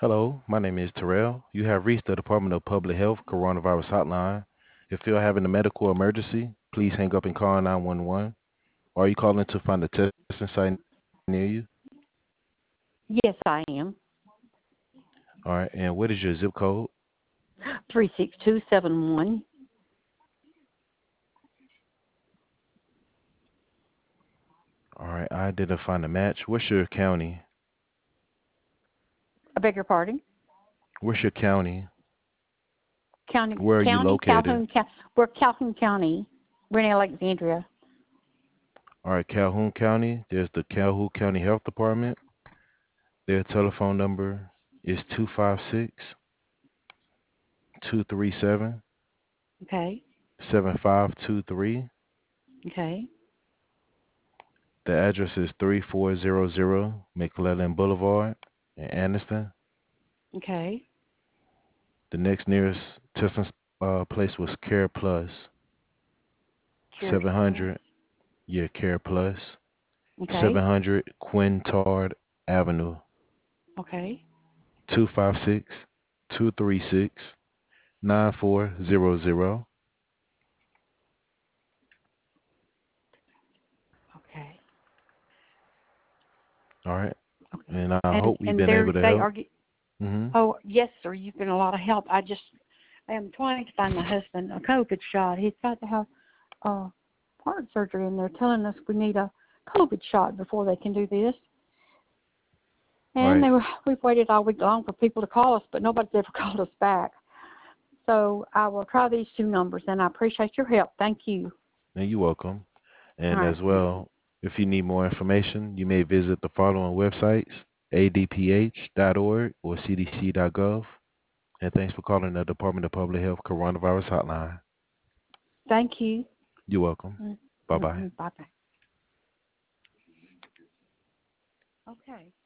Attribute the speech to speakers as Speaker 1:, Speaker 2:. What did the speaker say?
Speaker 1: Hello, my name is Terrell. You have reached the Department of Public Health Coronavirus Hotline. If you're having a medical emergency, please hang up and call 911. Or are you calling to find a testing site near you?
Speaker 2: Yes, I am.
Speaker 1: All right, and what is your zip code?
Speaker 2: 36271.
Speaker 1: All right, I identified the match. What's your county?
Speaker 2: I beg your pardon?
Speaker 1: What's your county?
Speaker 2: County,
Speaker 1: Where are you
Speaker 2: County,
Speaker 1: located?
Speaker 2: Calhoun County. We're Calhoun County. We're in Alexandria.
Speaker 1: All right, Calhoun County. There's the Calhoun County Health Department. Their telephone number is 256-237-7523.
Speaker 2: Okay. Okay.
Speaker 1: The address is 3400 McClellan Boulevard in Anniston.
Speaker 2: Okay.
Speaker 1: The next nearest testing place was Care Plus,
Speaker 2: Cures Plus.
Speaker 1: 700, yeah, Care Plus,
Speaker 2: Okay.
Speaker 1: 700 Quintard Avenue,
Speaker 2: Okay.
Speaker 1: 256-236-9400.
Speaker 2: Okay.
Speaker 1: All right,
Speaker 2: Okay.
Speaker 1: and I
Speaker 2: And
Speaker 1: hope we've
Speaker 2: and
Speaker 1: been able to
Speaker 2: they
Speaker 1: help.
Speaker 2: are.
Speaker 1: Hmm.
Speaker 2: Oh yes, sir. You've been a lot of help. I am trying to find my husband a COVID shot. He's got to have heart surgery, and they're telling us we need a COVID shot before they can do this.
Speaker 1: All
Speaker 2: And
Speaker 1: right,
Speaker 2: we've waited all week long for people to call us, but nobody's ever called us back. So I will try these two numbers, and I appreciate your help. Thank you.
Speaker 1: and you're welcome.
Speaker 2: All
Speaker 1: And
Speaker 2: right.
Speaker 1: as well, if you need more information, you may visit the following websites: adph.org or cdc.gov. And thanks for calling the Department of Public Health Coronavirus Hotline.
Speaker 2: Thank you.
Speaker 1: You're welcome. Bye bye.
Speaker 2: Bye-bye. Okay.